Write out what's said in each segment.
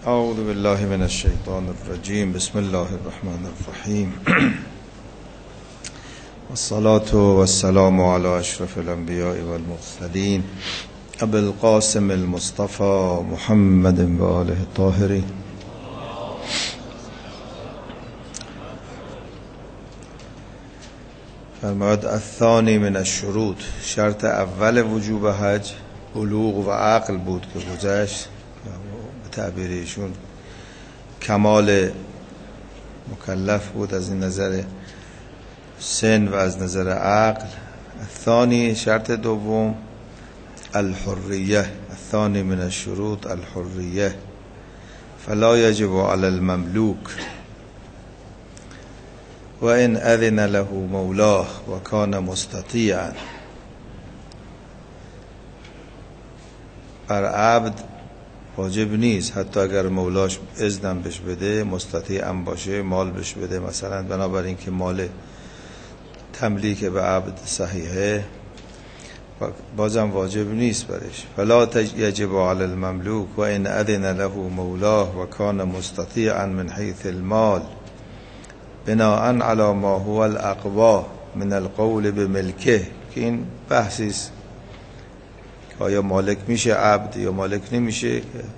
اعوذ بالله من الشیطان الرجیم. بسم الله الرحمن الرحیم. والصلاة والسلام على اشرف الانبیاء والمرسلین ابی القاسم المصطفى محمد و آله الطاهرین. فرماید الثانی من الشروط، شرط اول وجوب حج بلوغ و عقل بود که گذشت. به تعبیر ایشون کمال مکلف بود از این نظر سن و از نظر عقل. الثانی، شرط دوم، الحریه. الثانی من الشروط الحریه، فلا یجب علی المملوک و ان اذن له مولاه و کان مستطیعا. بر عبد واجب نیست حتی اگر مولاش اذنم بهش بده، مستطیع هم باشه، مال بهش بده مثلا، بنابراین که مال تملیک به عبد صحیحه، بازم واجب نیست برش. فلا یجب علی المملوک و ان اذن له مولاه و کان مستطیعا من حیث المال بناء علی ما هو الاقوا من القول بملکه، که این بحثیست آیا مالک میشه عبد یا مالک نمیشه.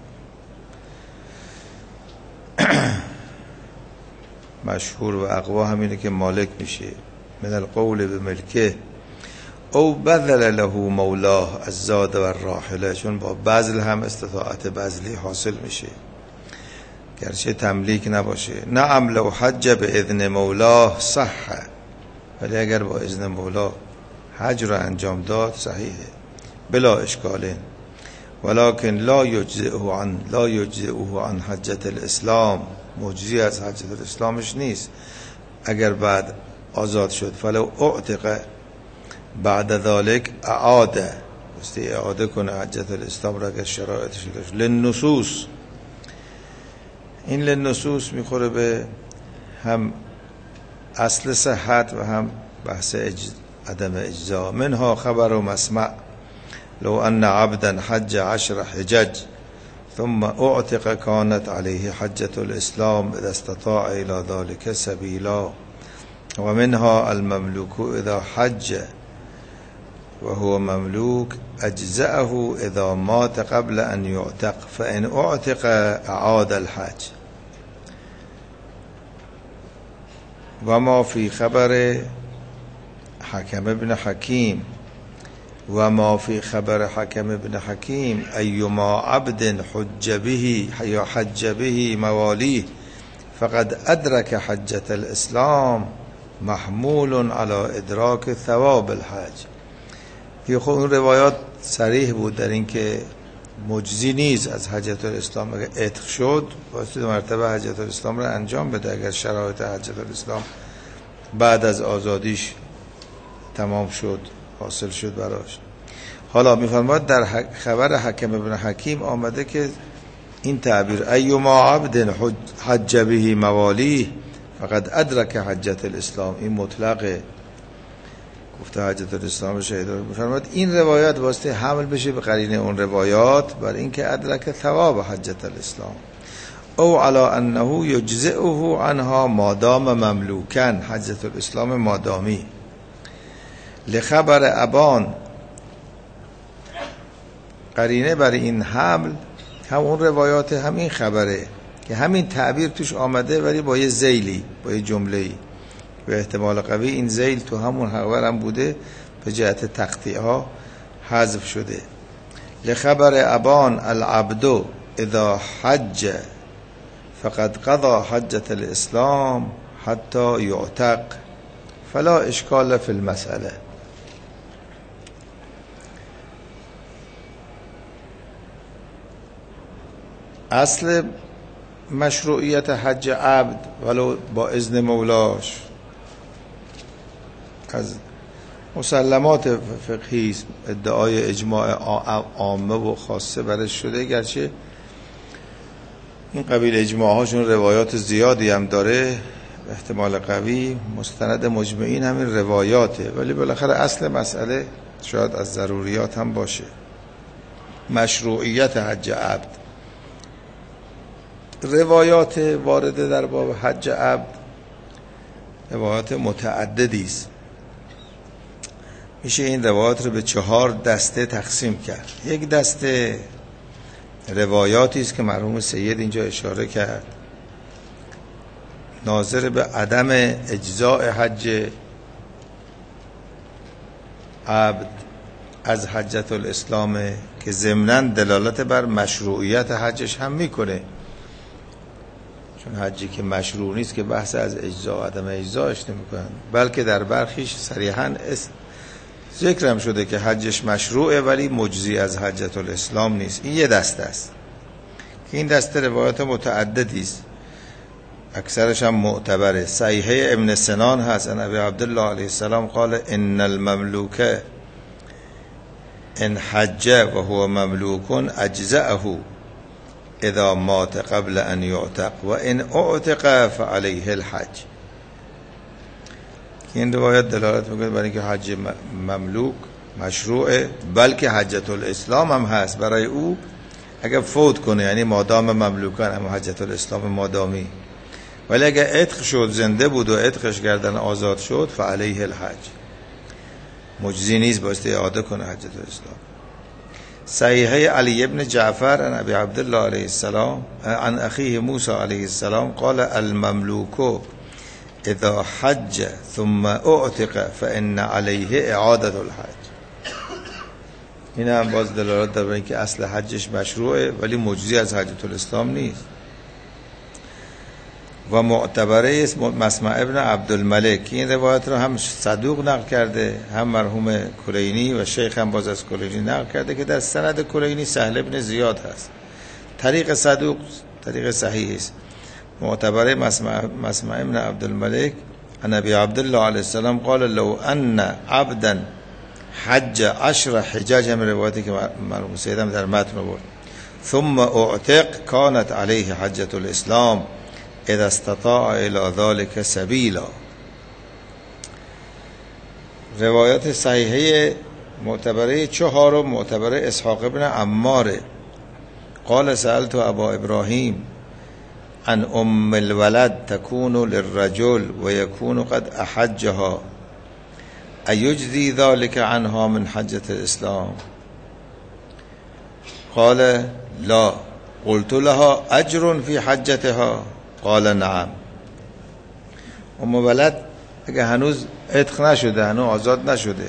مشهور و اقوا همینه که مالک میشه. من القول بملکه او بذل له مولاه الزاد و الراحله، چون با بذل هم استطاعت بذلی حاصل میشه گرچه تملیک نباشه. نعم لو حج به اذن مولاه صح، ولی اگر با اذن مولا حج رو انجام داد صحیحه بلا اشکال. ولكن لا یجزئه عن حجة الاسلام، مجزی از حجة الاسلامش نیست اگر بعد آزاد شد. فلو اعتق بعد ذلك اعاده، اعاده کنه حجة الاسلام را اگر شرایطش داشت. للنصوص، این للنصوص میخوره به هم اصل صحت و هم بحث عدم اجزا. منها خبر و مسمع لو ان عبدا حج 10 حجج ثم اعتق كانت عليه حجة الاسلام اذا استطاع الى ذلك سبيلا. ومنها المملوك اذا حج وهو مملوك اجزأه اذا مات قبل ان يعتق فان اعتق اعاد الحج. وما في خبر حكم ابن حكيم وما في خبر حكم ابن حكيم أيما عبد حج به مواليه فقد أدرك حجة الإسلام محمول على إدراك ثواب الحج. یه خب اون روایات صریح بود در این که مجزی نیست از حجة الاسلام، اگر عتق شد واسه 2 مرتبه حجة الاسلام را انجام بده اگر شرایط حجة الاسلام بعد از آزادیش تمام شد، حاصل شد براش. حالا میفرماد در خبر حکم ابن حکیم آمده که این تعبیر ایما عبد حج به موالی فقد ادرک حجة الاسلام، این مطلقه، گفته حجة الاسلام شهید. میفرماد این روایات واسطه حمل بشه به قرینه اون روایات بر این که ادرک ثواب حجة الاسلام. او علی انه یجزئه عنها مادام مملوکن، حجة الاسلام مادامی. لخبر ابان، قرینه برای این حمل همون روایات همین خبره که همین تعبیر توش آمده ولی با یه ذیلی، با یه جمله‌ای، به احتمال قوی این ذیل تو همون خبر هم بوده، به جهت تقطیع ها حذف شده. لخبر ابان العبد اذا حج فقد قضى حجة الاسلام حتى يعتق فلا اشکال فی المسئله. اصل مشروعیت حج عبد ولو با اذن مولاش از مسلمات فقهی ادعای اجماع عامه و خاصه برش شده، گرچه این قبیل اجماع هاشون روایات زیادی هم داره، احتمال قوی مستند مجمعین همین روایاته، ولی بالاخره اصل مسئله شاید از ضروریات هم باشه. مشروعیت حج عبد روایات وارده در باب حج عبد روایات متعددی است. میشه این روایات رو به 4 دسته تقسیم کرد. یک دسته روایاتی است که مرحوم سید اینجا اشاره کرد ناظر به عدم اجزاء حج عبد از حجت الاسلام که ضمناً دلالت بر مشروعیت حجش هم میکنه، چون حجی که مشروع نیست که بحث از اجزاء و عدم اجزاءش نمیکنن، بلکه در برخیش صریحاً ذکر هم شده که حجش مشروعه ولی مجزی از حجت الاسلام نیست. این یه دسته است که این دسته روایات متعددی است، اکثرش هم معتبره. صحیحه ابن سنان هست ان ابی عبدالله علیه السلام قال ان المملوک ان حج و هو مملوک اجزأه اذا مات قبل ان یعتق و ان اعتق فعلیه الحج. این روایت دلالت میکنه برای اینکه حج مملوک مشروعه، بلکه حجت الاسلام هم هست برای او اگر فوت کنه، یعنی مادام مملوکان اما حجت الاسلام مادامی، ولی اگر عتق شد زنده بود و عتقش کردن آزاد شد فعلیه الحج، مجزی نیست بایسته اعاده کنه حجت الاسلام. صحیحه علی ابن جعفر عن ابی عبدالله علیه السلام عن اخیه موسی علیه السلام قال المملوک اذا حج ثم اعتق فان علیه اعاده الحج. این هم باز دلالت داره اینکه اصل حجش مشروعه ولی مجزی از حجت الاسلام نیست. و معتبره است مسمع ابن عبدالملک، این روایت رو هم صدوق نقل کرده، هم مرحوم کلینی و شیخ هم باز از کلینی نقل کرده که در سند کلینی سهل ابن زیاد هست. طریق صدوق طریق صحیح است. معتبره مسمع ابن عبدالملک عن ابی عبدالله علیه السلام قال لو ان عبدا حج 10 حجاج، هم روایتی که مرحوم سید هم در متن برد، ثم اعتق كانت علیه حجت الاسلام اذا استطاع الى ذلك سبیلا. روایات صحیحه معتبره 4 معتبره اسحاق ابن عمار قال سألت ابا ابراهیم عن ام الولد تكون للرجل ويكون قد احجها ايجزي ذلك عنها من حجة الاسلام قال لا قلت لها اجر في حجتها قال نعم. ام ولد اگه هنوز عتق نشده، هنوز آزاد نشده،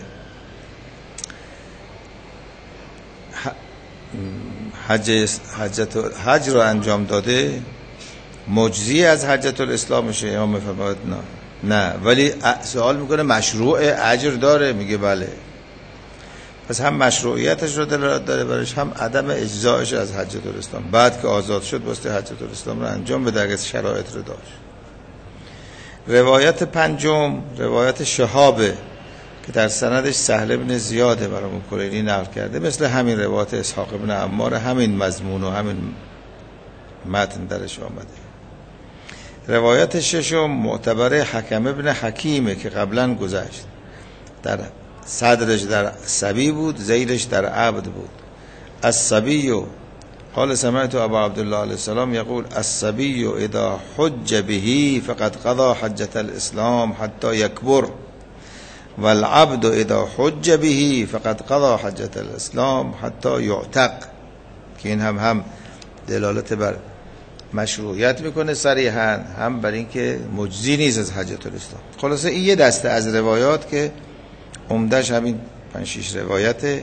حج رو انجام داده، مجزی از حجت الاسلام میشه؟ امام میفرماید نه، ولی سوال میکنه مشروع اجر داره؟ میگه بله. پس هم مشروعیتش رو دلالت داره برش، هم عدم اجزایش از حجت الاسلام. بعد که آزاد شد باسته حجت الاسلام رو انجام بده اگه شرایط رو داشت. روایت 5 روایت شهابه که در سندش سهل ابن زیاده برامون کلینی نقل کرده، مثل همین روایت اسحاق ابن عمار، همین مضمون و همین متن درش آمده. روایت 6 معتبره حکم ابن حکیمه که قبلا گذشت، در صدرش در صبی بود، زیرش در عبد بود. الصبی قال سمعت ابا عبدالله علیه السلام یقول الصبی اذا حج به فقد قضى حجة الاسلام حتى یکبر والعبد اذا حج به فقد قضى حجة الاسلام حتى یعتق، که این هم دلالت بر مشروعیت میکنه صریحا، هم بر اینکه مجزی نیست از حجت الاسلام. خلاصه این یه دسته از روایات که عمده‌اش همین 5-6 روایت.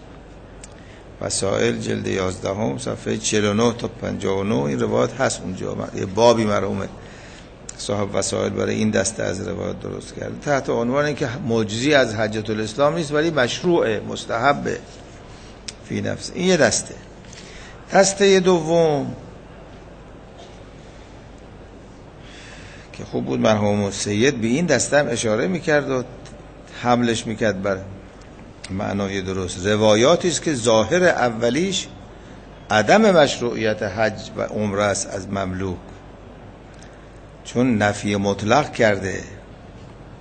وسائل جلد 11 صفحه 49 تا 59 این روایت هست اونجا. یه بابی مرحوم صاحب وسائل برای این دسته از روایات درست کرده تحت عنوان اینکه مجزی از حجت الاسلام نیست ولی مشروعه، مستحبه فی نفس. این یه دسته. دسته دوم که خوب بود مرحوم سید به این دسته هم اشاره میکرد و حملش میکرد بر معنای درست. روایاتی است که ظاهر اولیش عدم مشروعیت حج و عمره است از مملوک، چون نفی مطلق کرده.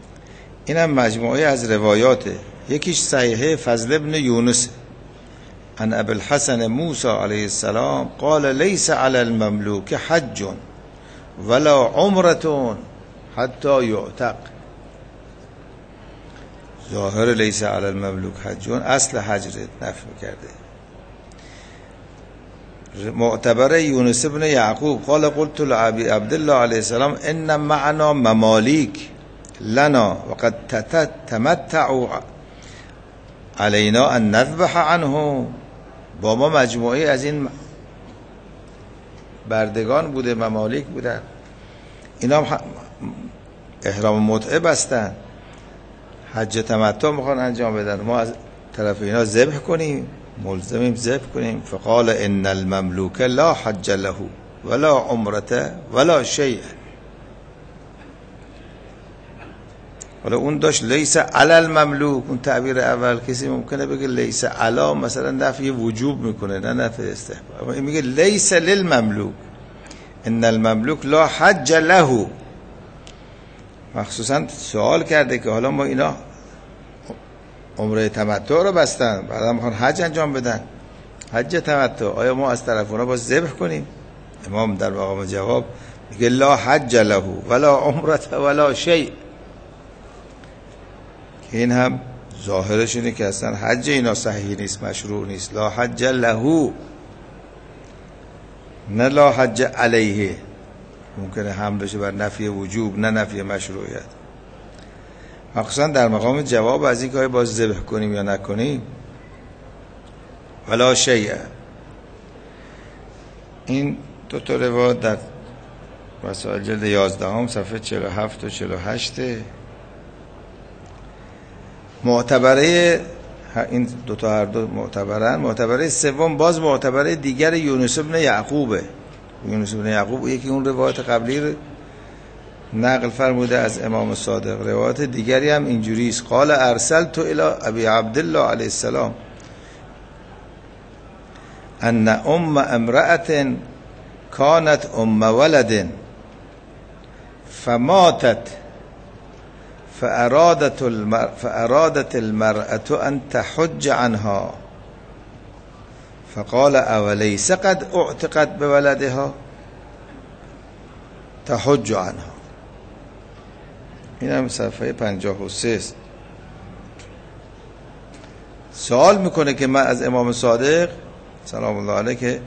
این هم مجموعه از روایاته. یکیش صحیحه فضل ابن یونس، عن ابي الحسن موسى علیه السلام قال ليس على المملوك حج ولا عمرة حتى يعتق. ظاهر لیس علی المملوک حج اصل حج نفی کرده. معتبر یونس بن یعقوب قال قلت لعبی عبدالله علیه السلام ان معنا ممالیک لنا وقد تمتعوا علینا ان نذبح عنه. با ما مجموعی از این بردگان بوده، ممالیک بودن، اینا هم احرام متعه بستن، حج تمتع میخوان انجام بدن، ما از طرف اینا ذبح کنیم، ملزمیم ذبح کنیم. فقال ان المملوک لا حج له ولا عمرته ولا شیء. حالا اون داشت لیس علی المملوک، اون تعبیر اول کسی ممکنه بگه لیس علی مثلا نفی وجوب میکنه نه نفی استحباب، این میگه لیس للمملوک ان المملوک لا حج له. مخصوصا سوال کرده که حالا ما اینا عمره تمتع رو بستن، بعدا میخوان حج انجام بدن، حج تمتع، آیا ما از طرف اونا باز ذبح کنیم؟ امام در مقام جواب میگه لا حج له ولا عمرت ولا شیء. این هم ظاهرش اینه که اصلا حج اینا صحیح نیست، مشروع نیست. لا حج له نه لا حج علیه، ممکنه هم بشه بر نفی وجوب نه نفی مشروعیت. مخصوصا در مقام جواب از این که باز ذبح کنیم یا نکنیم. ولا شیء. این دو تا روایت در وسائل جلد 11 صفحه 47 و 48. معتبره این دو تا هر دو معتبرن. معتبره سوم باز معتبره دیگر یونس بن یعقوبه. یونس بن یعقوب یکی اون روایت قبلی رو نقل فرموده از امام صادق. روایت دیگری هم اینجوری است: قال ارسلت الى ابي عبدالله علیه السلام ان ام امرأة كانت ام ولد فماتت فأرادت المرأة أن تحج عنها فقال أوليس قد اعتقت بولدها تحج عنها. این هم صفحه 53. سوال میکنه که من از امام صادق سلام الله علیه که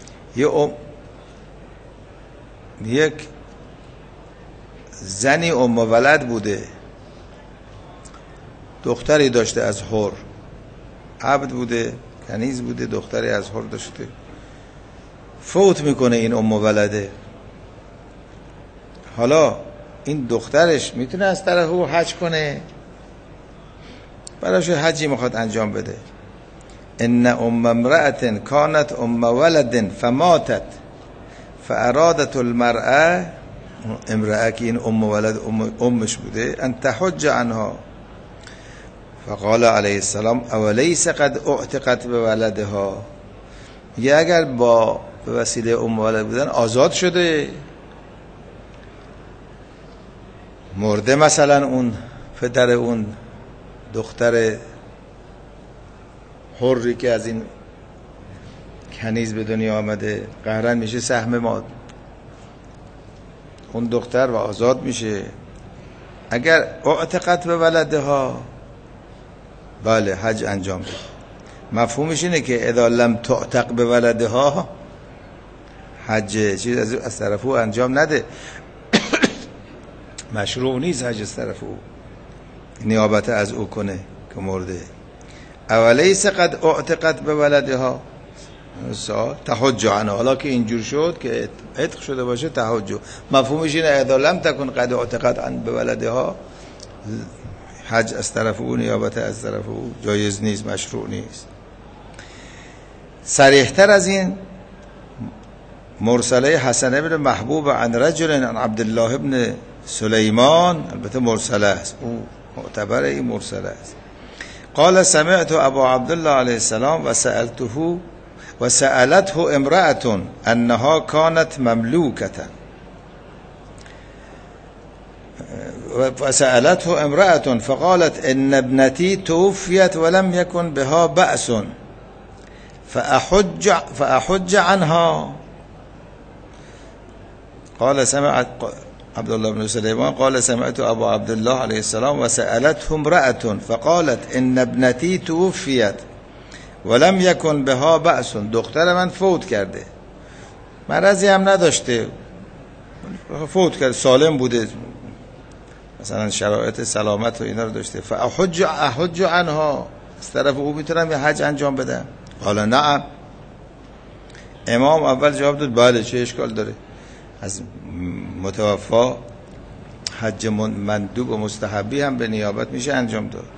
یک زنی ام ولد بوده، دختری داشته از حر، عبد بوده، کنیز بوده، دختری از حر داشته، فوت میکنه این ام ولده. حالا این دخترش میتونه از طرف او حج کنه، براش حجی میخواد انجام بده. ان ام امرأة كانت ام ولد فماتت فارادت المرأة، امرأة که این ام ولد امش بوده، ان تحج عنها فقال علیه السلام اولیس قد اعتقت بولدها. میگه اگر با به وسیله ام ولد بودن آزاد شده، مرده مثلا اون پدر اون دختر حری که از این کنیز به دنیا آمده، قهرن میشه سهم ما اون دختر و آزاد میشه. اگر اعتقت به ولدها، بله حج انجام بده. مفهومش اینه که اذا لم تعتق به ولدها، حج چیز از طرف او انجام نده. مشروع نیست حج از طرف او، نیابت از او کنه که مرده. اولیس قد اعتقت به ولدها تحج عنها. حالا که اینجور شد که عتق شده باشه تحج. مفهومش اینه اذا لم تکن قد اعتقت عن به ولدها، حج از طرف او، نیابت از طرف او جایز نیست، مشروع نیست. صریح‌تر از این مرسله حسن بن محبوب عن رجل عن عبدالله بن سلیمان، البته مرسله است، او معتبره، این مرسله است. قال سمعت ابا عبدالله علیه السلام و سألته امرأة انها كانت مملوكة وسألته امرأة فقالت ان ابنتي توفيت ولم يكن بها بأس فأحج عنها. قال سمعت عبدالله بن سلیمان قال سمعت ابا عبدالله علیه السلام و سألته امرأة فقالت ان ابنتی توفیت ولم یکن بها بأس. دختر من فوت کرده، مرضی هم نداشته، فوت کرده، سالم بوده، مثلا شرایط سلامت و اینا رو داشته. فاحج عنها، از طرف او میتونم یه حج انجام بدم؟ قال نعم. امام اول جواب داد بله، چه اشکال داره، از متوفا حج مندوب و مستحبی هم به نیابت میشه انجام داد.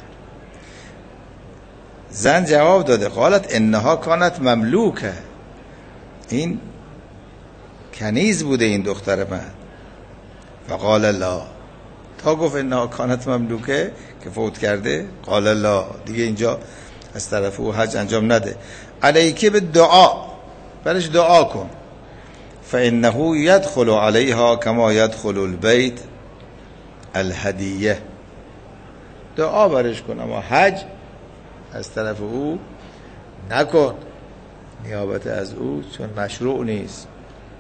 زن جواب داده قالت انها کانت مملوکه، این کنیز بوده این دختر من. فقال لا، تا گفت انها کانت مملوکه که فوت کرده، قال لا، دیگه اینجا از طرف او حج انجام نده. علیکه به دعا، برش دعا کن. فانه يدخل عليها كما يدخل البيت الهدیه. دعا برش کن، اما حج از طرف او نکن، نیابت از او، چون مشروع نیست.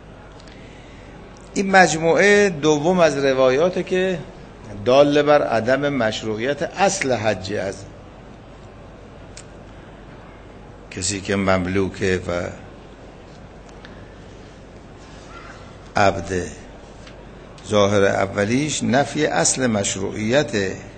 این مجموعه دوم از روایاته که دال بر عدم مشروعیت اصل حج از کسی که مملوکه و عبده. ظاهر اولیش نفی اصل مشروعیت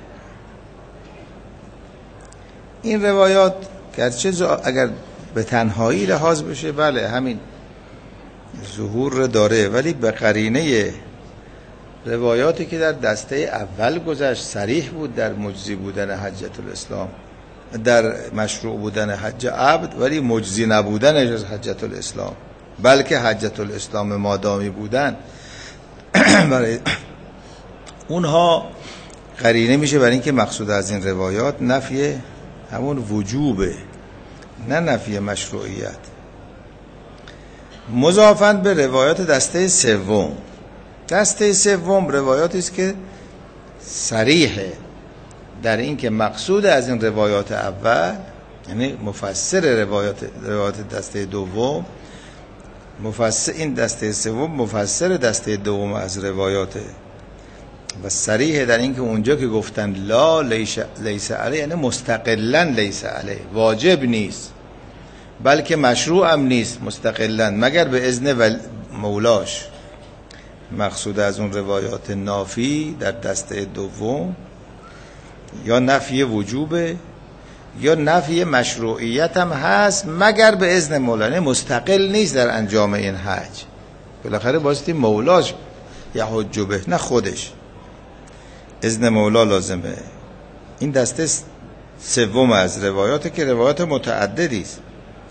این روایات، گرچه اگر به تنهایی لحاظ بشه بله همین ظهور داره، ولی به قرینه روایاتی که در دسته اول گذشت صریح بود در مجزی بودن حجت الاسلام، در مشروع بودن حج عبد، ولی مجزی نبودنش از حجت الاسلام، بلکه حجت الاسلام مادامی بودن برای اونها قرینه میشه برای اینکه مقصود از این روایات نفی همون وجوبه، نه نفی مشروعیت. مضافاً به روایات دسته سوم. دسته سوم روایاتی است که صریحه در این که مقصود از این روایات اول، یعنی مفسر روایات دسته دوم، مفسر این دسته سوم مفسر دسته دوم از روایاته و صریحه در این که اونجا که گفتن لا لیس علیه، یعنی مستقلا لیس علیه، واجب نیست بلکه مشروع هم نیست مستقلا مگر به اذن مولاش. مقصود از اون روایات نافی در دسته دوم یا نفی وجوبه یا نفی مشروعیت هم هست مگر به اذن مولا، یعنی مستقل نیست در انجام این حج، بالاخره باستی مولاش یحج به، نه خودش، اذن مولا لازمه. این دسته سوم از روایات که روایات متعددی است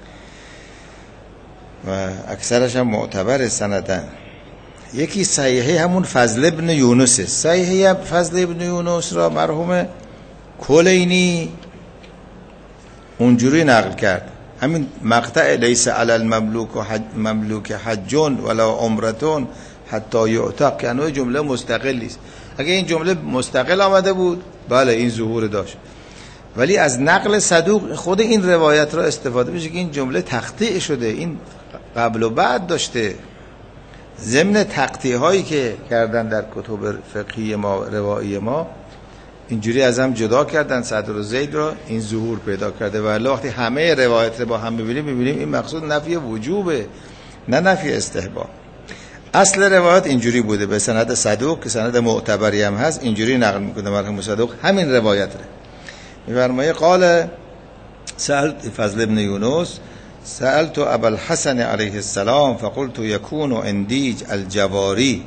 و اکثرش هم معتبر سندن. یکی صحیحه همون فضل ابن یونس، صحیحه فضل ابن یونس را مرحوم کلینی اونجوری نقل کرد، همین مقطع لیس علی المملوک حج ولا عمرة حتی یعتق، که انواع جمله مستقلی است. اگه این جمله مستقل آمده بود بله این ظهور داشت، ولی از نقل صدوق خود این روایت را استفاده میشه که این جمله تقطیع شده، این قبل و بعد داشته، ضمن تقطیع هایی که کردن در کتب فقهی ما روایی ما اینجوری از هم جدا کردن صدر و زید را، این ظهور پیدا کرده. و وقتی همه روایت رو با هم ببینیم این مقصود نفی وجوبه نه نفی استحباب. اصل روایت اینجوری بوده به سند صدوق که سند معتبری هم هست، اینجوری نقل میکنه مرحوم صدوق همین روایت رو. میفرمایه قال سألت فضل ابن یونس سألت ابا الحسن علیه السلام فقلت یکون عندي الجواری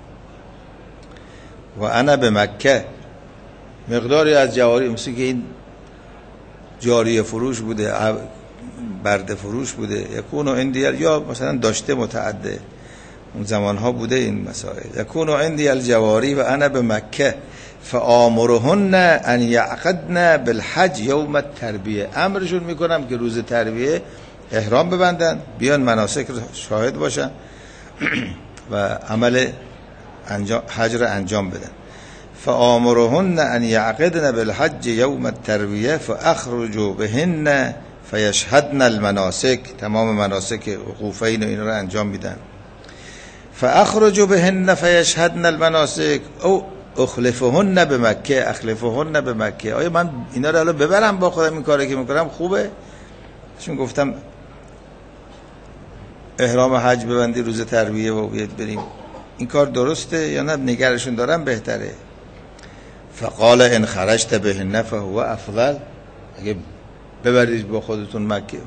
و انا به مکه. مقداری از جواری، مثل که این جاریه فروش بوده، برده فروش بوده، یکون عندي، یا مثلا داشته متعدد، اون زمانها بوده این مسائل. یکون عندي الجواری و انا به مکه فآمرهن ان یعقدن بالحج یوم التربیه. امرشون میکنم که روز تربیه احرام ببندن، بیان مناسک رو شاهد باشن و عمل حج رو انجام بدن. فآمرهن ان یعقدن بالحج یوم التربیه فاخرج بهن فیشهدن المناسک، تمام مناسک وقوفین و این رو انجام میدن. فاخرج بهن فیشهدن المناسک او اخلفهن به مکه، اخلفهن به مکه. آیا من اینا رو الان ببرم با خودم، این کاری که میکنم خوبه؟ چون گفتم احرام حج ببندی روز ترویه و بیاد بریم، این کار درسته یا نه نگرشون دارم بهتره؟ فقال ان خرجت بهن فهو افضل، اگه ببرید با خودتون مکه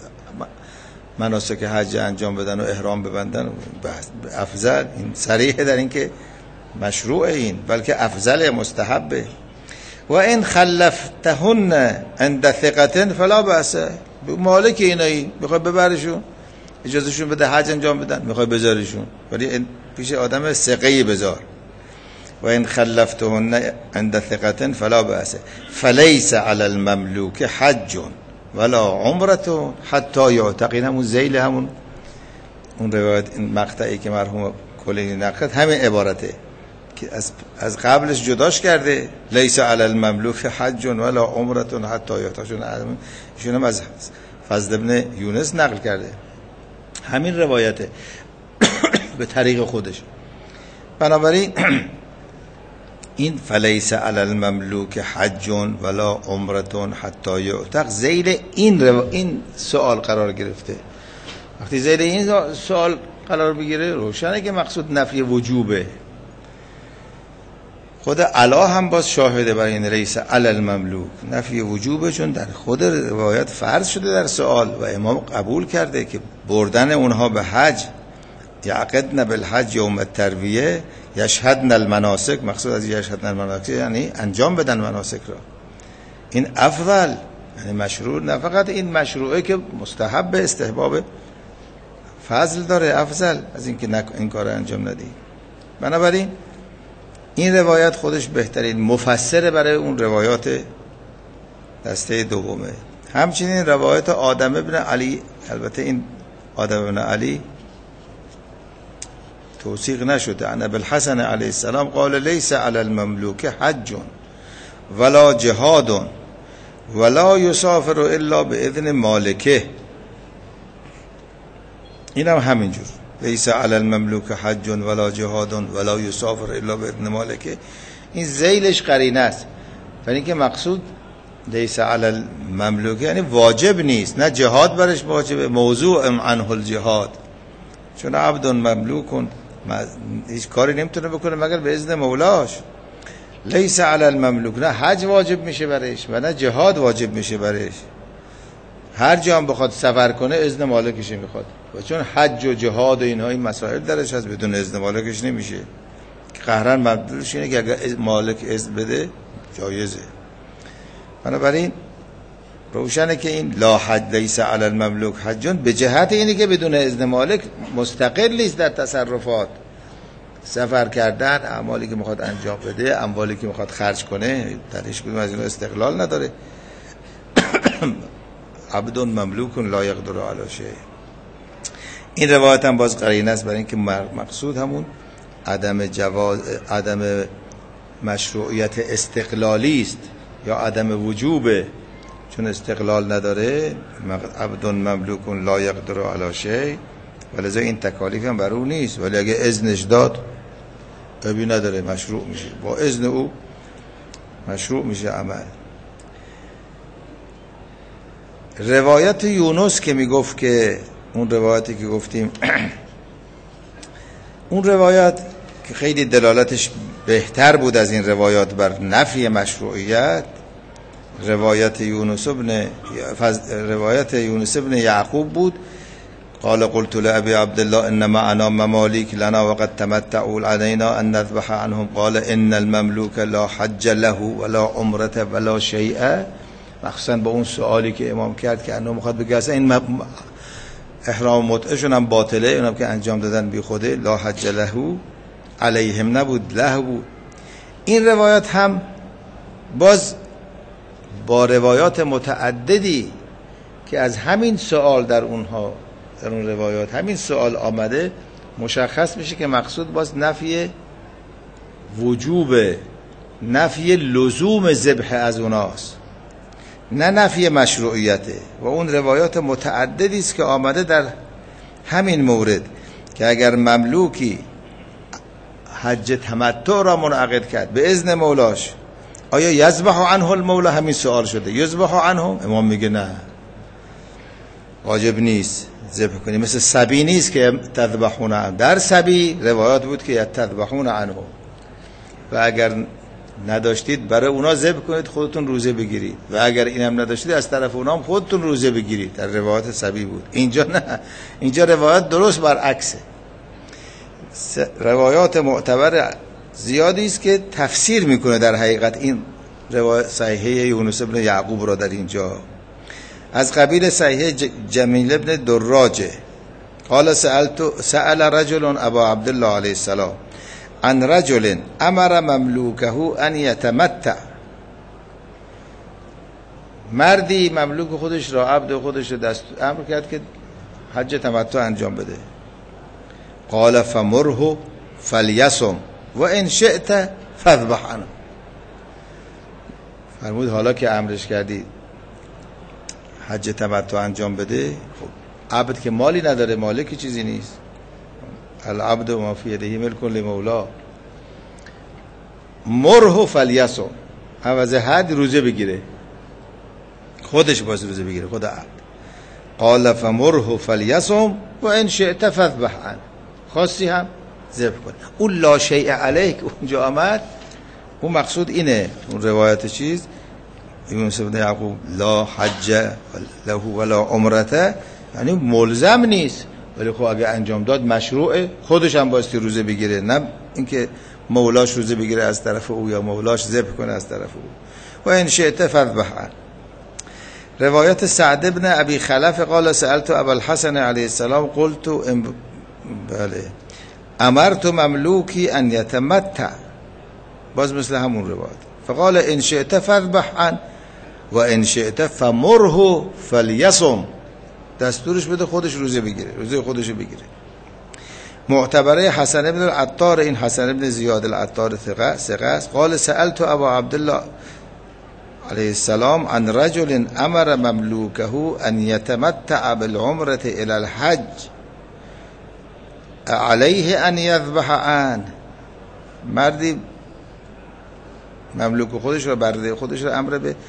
مناسک حج انجام بدن و احرام ببندن افضل. این صریحه در این که مشروع، این بلکه افضل مستحبه. و این خلفتهن عند ثقة فلا بأس، مالک اینایی میخوای ببرشون اجازهشون بده حج انجام بدن، میخوای بذارشون ولی پیش آدم ثقه‌ای بذار. و این خلفتهن عند ثقة فلا بأس فلیس علی المملوک حج ولا عمرة حتی یعتق. این همون ذیل همون اون روایت، این مقطعی که مرحوم کلینی نقد همین عبارته که از قبلش جداش کرده، لیس علی المملوک حج ولا عمرة حتی یعتق. ایشون هم از فضل ابن یونس نقل کرده همین روایته به طریق خودش. بنابراین این فلیس علی المملوک حج ولا عمرة حتی یعتق ذیل این سوال قرار گرفته. وقتی ذیل این سوال قرار بگیره روشنه که مقصود نفی وجوبه. خود علا هم باز شاهده برای این لیس علی المملوک، نفی وجوبه، چون در خود روایت فرض شده در سوال و امام قبول کرده که بردن اونها به حج، یعقدن بالحج یوم الترویه یشهدن المناسک، مقصود از یشهدن المناسک یعنی انجام بدن مناسک را. این افضل یعنی مشروع، نه فقط این مشروعه که مستحب استحباب فضل داره، افضل از این که این کار انجام ندی. بنابراین این روایت خودش بهترین مفسره برای اون روایات دسته دومه. همچنین روایت آدم ابن علی، البته این آدم ابن علی توثیق نشده، ان ابوالحسن علیه السلام قال لیس علی المملوک حج ولا جهاد ولا یسافر الا باذن مالکه. این هم همینجور، لیس علی المملوک حج ولا جهاد ولا یسافر الا باذن مالکه. این ذیلش قرینه است، برای اینکه مقصود لیس علی المملوک یعنی واجب نیست، نه جهاد برش واجبه، موضوع عنه الجهاد، چون عبد مملوک هیچ کاری نمیتونه بکنه مگر به اذن مولاش. لیس علی المملوک، نه حج واجب میشه برش و نه جهاد واجب میشه برش. هر جا هم بخواد سفر کنه اذن مالکش میخواد، و چون حج و جهاد و اینها این مسائل درش هست بدون اذن مالکش نمیشه. قهرن مبدلش اینه که اگر مالک اذن بده جایزه. بنابراین روشنه که این لا حج لیس علی المملوک حجون به جهت اینه که بدون اذن مالک مستقل نیست در تصرفات، سفر کردن، اعمالی که میخواد انجام بده، اموالی که میخواد خرج کنه، در هیچ کدوم از اینا استقلال نداره. عبد مملوک لا یقدر علی شیء. این روایت هم باز قرینه است برای اینکه مقصود همون عدم مشروعیت استقلالی است یا عدم وجوبه، چون استقلال نداره. عبد مملوک لا یقدر علی شیء، ولذا این تکالیف هم بر او نیست، ولی اگه اذنش داد ابی نداره، مشروع میشه، با اذن او مشروع میشه عمل. روایت یونس که میگفت که اون روایتی که گفتیم اون روایت که خیلی دلالتش بهتر بود از این روایات بر نفی مشروعیت، روایت یونس ابن یعقوب بود. قال قلت لأبي عبد الله إن معنا مماليك لنا وقد تمتعوا علينا أن نذبح عنهم قال إن المملوك لا حج له ولا عمرة ولا شيء. مخصوصا با اون سوالی که امام کرد که انو میخواد بگه اصلا این احرام متعشون هم باطله، اونم که انجام دادن بی خوده، لا حج له علیهم نبود، له بود. این روایت هم باز با روایات متعددی که از همین سوال در اون روایات همین سوال آمده مشخص میشه که مقصود باز نفی وجوب، نفی لزوم ذبح از اوناست. نه نفی مشروعیته. و اون روایات متعددی است که آمده در همین مورد که اگر مملوکی حج تمتع را منعقد کرد به اذن مولاش، آیا یذبح عنه المولا؟ همین سوال شده. یذبح عنه؟ امام میگه نه، واجب نیست ذبح کنی. مثل صبی نیست که تذبحون عنه. در صبی روایات بود که تذبحون عنه، و اگر نداشتید برای اونا ذبح کنید، خودتون روزه بگیرید، و اگر اینم نداشتید از طرف اونا هم خودتون روزه بگیرید. در روایات صبی بود. اینجا نه، اینجا روایات درست برعکسه. روایات معتبر زیادی است که تفسیر میکنه در حقیقت این روایت صحیحه یونس بن یعقوب را در اینجا. از قبیل صحیحه جمیل بن دراجه قال سأل رجل ابا عبدالله علیه السلام عن رجل امر مملوکه ان یتمتع. مردی مملوک خودش را، عبد خودش را امر کرد که حج تمتع انجام بده. قال فمره فلیصم و ان شئت فاذبح عنه. فرمود حالا که امرش کردی حج تمتع انجام بده، خب عبد که مالی نداره، مالک چیزی نیست. العبد ما فی یده ملک لمولا. مره فلیصم، عوض حد روزه بگیره، خودش باید روزه بگیره، خود عبد. قال فمره فلیصم و ان شئت فاذبح عنه. خواستی هم ذبح کن. اون لا شیء علیک اونجا آمد، اون مقصود اینه. اون روایت چیز یونس بن یعقوب لا حج له ولا عمرته، یعنی ملزم نیست، ولی خب اگه انجام داد مشروعه، خودش هم بایستی روزه بگیره، نه اینکه مولاش روزه بگیره از طرف او یا مولاش ذبح کنه از طرف او. و ان شئت فاذبح عنه. روایت سعد بن ابی خلف قال سألت ابا الحسن علیه السلام قلت بله امرت مملوکی ان یتمتع، باز مثل همون روایت. فقال ان شئت فاذبح عنه و ان شئت فمره فلیصم. دستورش بده خودش روزه بگیره، روزه خودشو بگیره. معتبره حسن بن العطار، این حسن بن زیاد العطار ثقه است. قال سألت ابا عبدالله علیه السلام عن رجل امر مملوکه ان یتمتع بالعمره الى الحج علیه ان یذبح عنه. مردی مملوک خودش رو، برده خودش رو امر به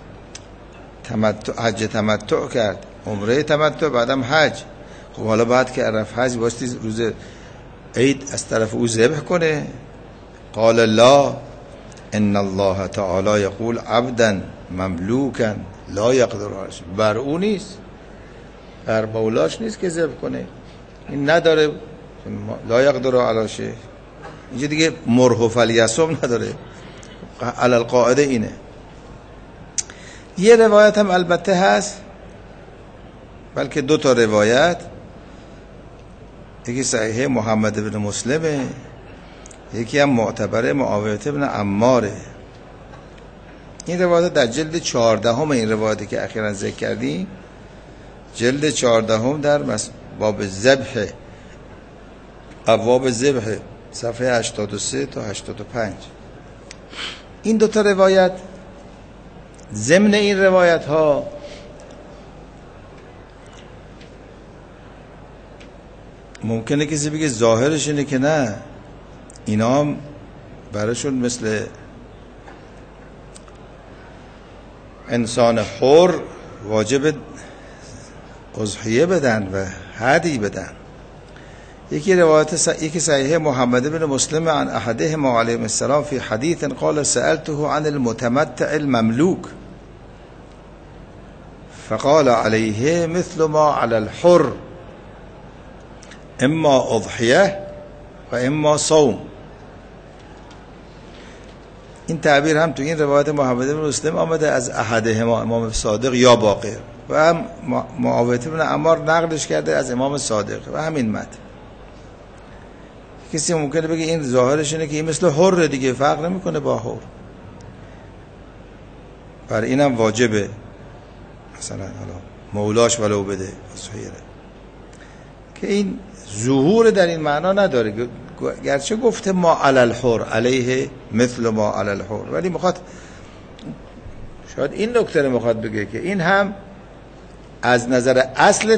حج تمتع کرد، عمره تمتع، بعدم حج. خب حالا بعد که عرف حج باستی روز عید از طرف او ذبح کنه. قال لا ان الله تعالی یقول عبدا مملوکا لا یقدر علی شیء. بر او نیست، بر مولاش نیست که ذبح کنه، این نداره لا یقدر علی شیء. اینجا دیگه مره فلیصم نداره، علی القاعده اینه. یه روایت هم البته هست، بلکه دو تا روایت، یکی صحیح محمد بن مسلمه، یکی هم معتبره معاویه بن عماره. این روایت در جلد 14 این روایتی که اخیراً ذکر کردیم، جلد 14 در باب ذبح، ابواب ذبح، صفحه 83 تا 85. این دو تا روایت، ضمن این روایت ها ممکنه کسی بگه ظاهرش اینه که نه، اینا هم براشون مثل انسان حر واجب اضحیه بدن و هدی بدن. یکی روایت یکی صحیح محمد بن مسلم عن احدهما علیه السلام فی حدیث قال سألته عن المتمتع المملوک فقال علیه مثل ما علی الحر اما اضحیه و اما صوم. این تعبیر هم تو این روایت محمد بن مسلم آمده از احدهما، امام صادق یا باقر، و هم معاویه بن عمار نقلش کرده از امام صادق و همین متن. کسی ممکنه بگه این ظاهرش اینه که این مثل حر دیگه، فرق نمیکنه با حر، بر اینم واجبه مثلا حالا مولاش ولو بده صحیحه، که این ظهور در این معنا نداره. گرچه گفته ما علی الحر، علیه مثل ما علی الحر، ولی میخواد شاید این نکته رو میخواد بگه که این هم از نظر اصل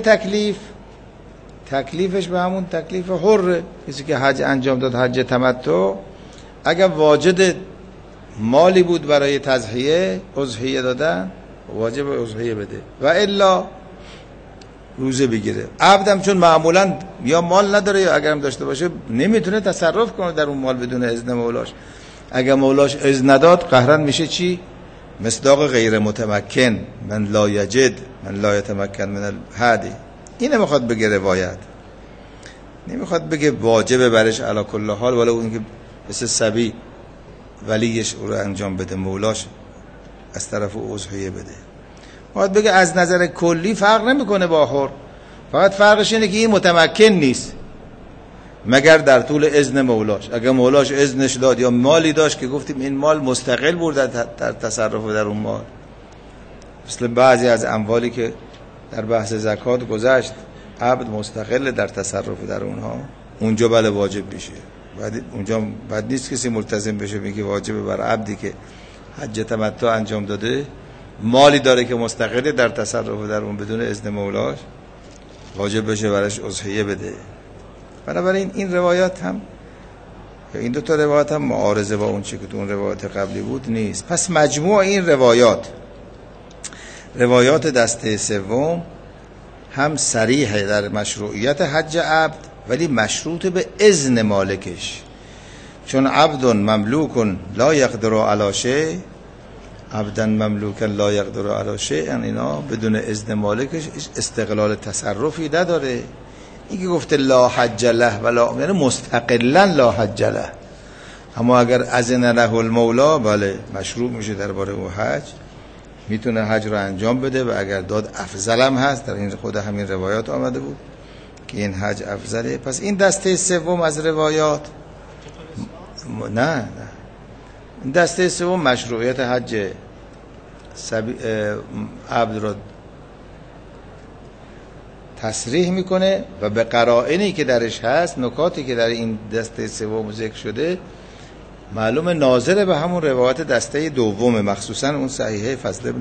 تکلیفش به همون تکلیف حره. کسی که حج انجام داد، حج تمتع، اگر واجد مالی بود برای تضحیه، اضحیه دادن، واجب اضحیه بده و الا روزه بگیره. عبدم چون معمولا یا مال نداره یا اگرم داشته باشه نمیتونه تصرف کنه در اون مال بدون اذن مولاش. اگر مولاش اذن نداد قهرن میشه چی؟ مصداق غیر متمکن، من لا یجد من لا یتمکن من الهدی. اینه میخواد بگه روایت، نمیخواد بگه واجبه برش علی کل حال، ولی اون که مثل صبی ولیش او رو انجام بده، مولاش از طرف اضحیه بده. باید بگه از نظر کلی فرق نمیکنه با حر، فقط فرقش اینه که این متمکن نیست مگر در طول اذن مولاش. اگر مولاش اذنش داد یا مالی داشت که گفتیم این مال مستقل بود در تصرف در اون مال، مثل بعضی از اموالی که در بحث زکات گذشت، عبد مستقل در تصرف در اونها، اونجا بله واجب میشه. اونجا بعد نیست کسی ملتزم بشه میگه واجب بر عبدی که حج تمتع انجام داده، مالی داره که مستقل در تصرف در اون بدون اذن مولاش، واجب بشه برش اضحیه بده. بنابراین این روایات هم یا این دو تا روایات هم معارضه با اون چی که تو اون روایات قبلی بود نیست. پس مجموع این روایات دسته سوم هم صریح در مشروعیت حج عبد، ولی مشروط به اذن مالکش. چون عبد مملوک لا یقدر علی شیء، عبدا مملوکا لا یقدر علی شیء، اینا بدون اذن مالکش استقلال تصرفی نداره. این که گفته لا حج له ولا، یعنی مستقلا لا حج له. اما اگر اذن له المولا، بله مشروع میشه درباره او حج، میتونه حج رو انجام بده و اگر داد افضل هم هست. در این خود همین روایات آمده بود که این حج افضله. پس این دسته سوم از روایات نه این دسته سوم مشروعیت حج عبد رو تصریح میکنه و به قرائنی که درش هست، نکاتی که در این دسته سوم ذکر شده، معلوم ناظر به همون روایت دسته دوم، مخصوصا اون صحیحه فضل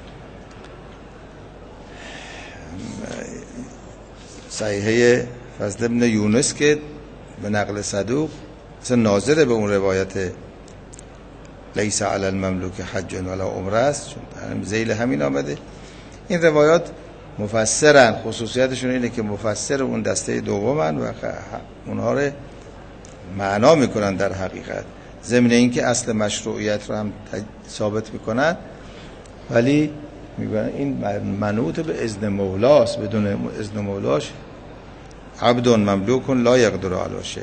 ابن یونس که به نقل صدوق مثلا ناظر به اون روایت لیس علی المملوک حج ولا عمره است، چون ذیل همین آمده. این روایات مفسرن، خصوصیتشون اینه که مفسر اون دسته دومن و اونها رو معنا میکنن در حقیقت، ضمن این که اصل مشروعیت رو هم ثابت میکنن، ولی میگن این منوط به اذن مولاست، بدون اذن مولاش عبد مملوک لا یقدر علی شیء.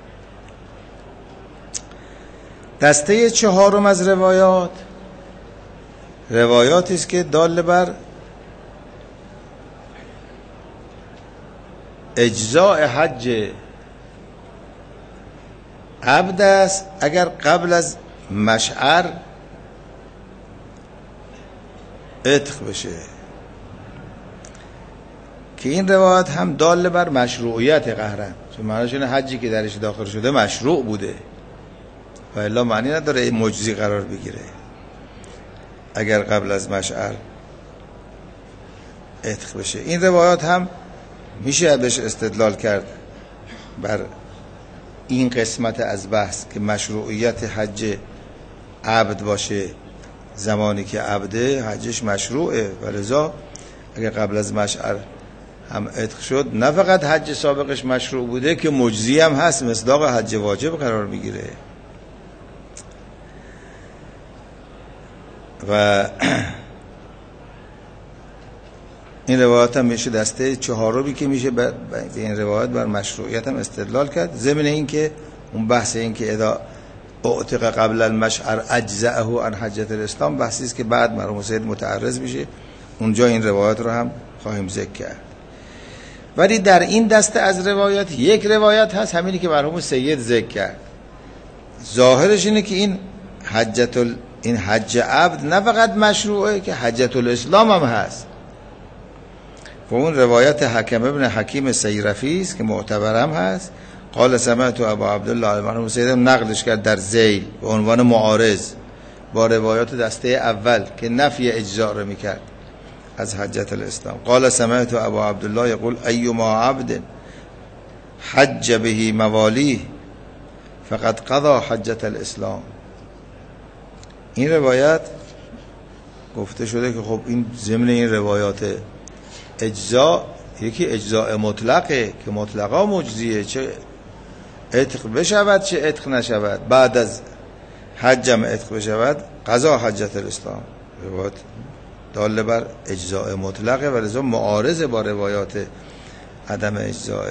دسته چهارم از روایاتی است که دال بر اجزاء حج عبد است اگر قبل از مشعر عتق بشه، که این روایت هم دال بر مشروعیت قهرن، چون معنیش اینه حجی که درش داخل شده مشروع بوده و الا معنی نداره مجزی قرار بگیره اگر قبل از مشعر عتق بشه. این روایات هم میشه بهش استدلال کرد بر این قسمت از بحث که مشروعیت حج عبد باشه زمانی که عبده حجش مشروعه، و لذا اگر قبل از مشعر هم عتق شد نه فقط حج سابقش مشروع بوده که مجزی هم هست، مصداق حج واجب قرار میگیره. و این روایت هم میشه دسته چهارمی که میشه به این روایت بر مشروعیت هم استدلال کرد، ضمن این که اون بحث این که اذا اعتق قبل المشعر اجزأه عن حجة الاسلام بحثی است که بعد مرحوم سید متعرض میشه، اونجا این روایت رو هم خواهیم ذکر کرد. ولی در این دسته از روایات یک روایت هست، همینی که مرحوم سید ذکر کرد، ظاهرش اینه که این حج عبد نه فقط مشروعه که حجة الاسلام هم هست. و اون روایت حکم ابن حکیم سیرفی است که معتبرم هست. قال سمعت ابو عبدالله، مرحوم سید نقلش کرد در ذیل به عنوان معارض، با روایات دسته اول که نفی اجزاء رو میکرد از حجت الاسلام. قال سمعت ابا عبدالله یقول ایما عبد حج به موالیه فقد قضا حجت الاسلام. این روایت گفته شده که خب این ضمن این روایات اجزاء، یکی اجزاء مطلقه که مطلقا مجزیه، چه عتق بشود چه عتق نشود، بعد از حجم عتق بشود قضا حجت الاسلام. روایت داله بر اجزاء مطلقه و لذا معارض با روایات عدم اجزاء.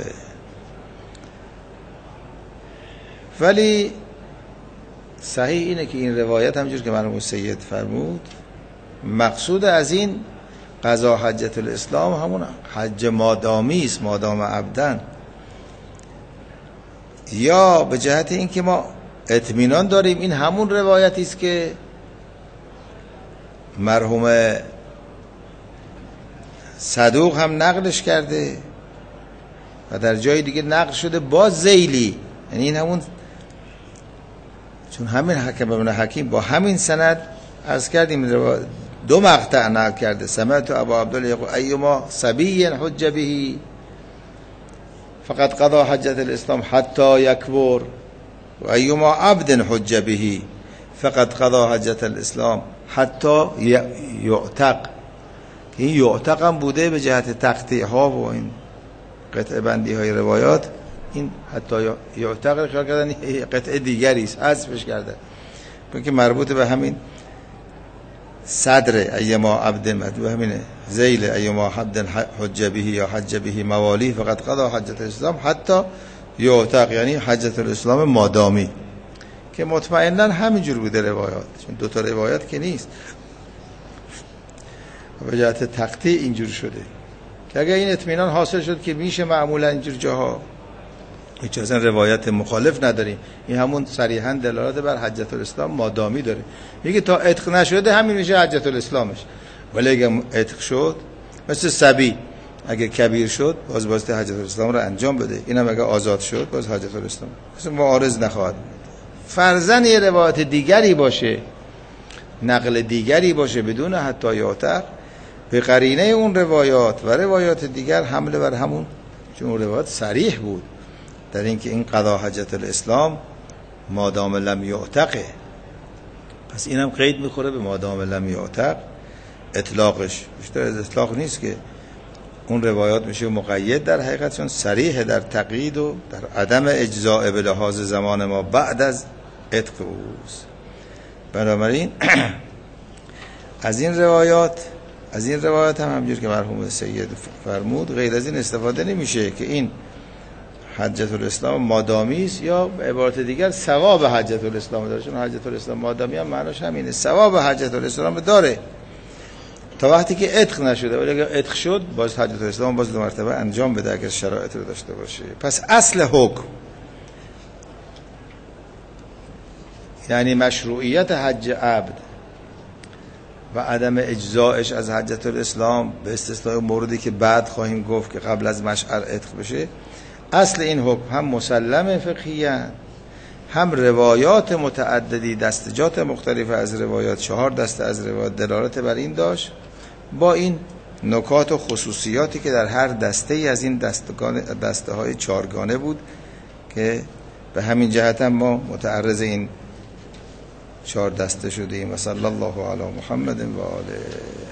ولی صحیح اینه که این روایت همونجور که مرحوم سید فرمود مقصود از این قضا حجت الاسلام همون حج مادامی است، مادام عبدن، یا به جهت این که ما اطمینان داریم این همون روایتی است که مرحوم صدوق هم نقلش کرده و در جای دیگه نقل شده با ذیلی، یعنی این همون، چون همین حکم ابن حکیم با همین سند عرض کردیم دو مقطع نقل کرده. سمعت ابا عبدالله یقول ایما صبی حج به فقد قضا حجت الاسلام حتی یکبر و ایما عبد حج به فقد قضا حجت الاسلام حتی یعتق. این یعتق هم بوده به جهت تقطیع ها و این قطع بندی های روایات، این حتی یعتق رو خیال کردن قطعه دیگری است، حذفش کردن که مربوط به همین صدر ایما عبد، به همین ذیل ایما عبد حج به یا حج به موالی فقط قضا حجت الاسلام حتی یعتق، یعنی حجت الاسلام مادامی، که مطمئنا همینجور بوده روایات، چون دو تا روایت که نیست و به جهت تقطیع اینجور شده که اگر این اطمینان حاصل شد که میشه معمولا اینجور جاها هیچ اصلا روایت مخالف نداریم، این همون صریحا دلالت بر حجت الاسلام مادامی داره. میگه تا عتق نشده همین میشه حجت الاسلامش، ولی اگه عتق شد مثل صبی اگه کبیر شد باز حجت الاسلام رو انجام بده، اینم اگه آزاد شد باز حجت الاسلام مثل معارض نخواهد. فرضاً یه روایت دیگری باشه، نقل دیگری باشه بدون حتی یعتق، به قرینه اون روایات و روایات دیگر حمله بر همون، چون روایات صریح بود در اینکه این قضا حجت الاسلام مادام لم یعتقه، پس اینم قید میخوره به مادام لم یعتق. اطلاقش بیشتر از اطلاق نیست که اون روایات میشه مقید در حقیقت، چون صریح در تقیید و در عدم اجزاء به لحاظ زمان ما بعد از عتق اوست. بنابراین از این روایات هم همجور که مرحوم سید فرمود غیر از این استفاده نمیشه که این حجت الاسلام مادامی است، یا به عبارت دیگر ثواب حجت الاسلام داره، چون حجت الاسلام مادامی هم معناش همینه، ثواب حجت الاسلام داره تا وقتی که عتق نشده، ولی اگر عتق شد باز حجت الاسلام باز دو مرتبه انجام بده اگر شرایط رو داشته باشه. پس اصل حکم یعنی مشروعیت حج عبد و عدم اجزایش از حجت الاسلام به استثناء موردی که بعد خواهیم گفت که قبل از مشعر عتق بشه، اصل این حکم هم مسلم فقهیان، هم روایات متعددی دستجات مختلف از روایات، 4 دسته از روایات دلالت بر این داشت، با این نکات و خصوصیاتی که در هر دسته ای از این دسته های 4گانه بود که به همین جهت هم ما متعرض این 4 دسته شدیم. و صلی الله علی محمد و آله.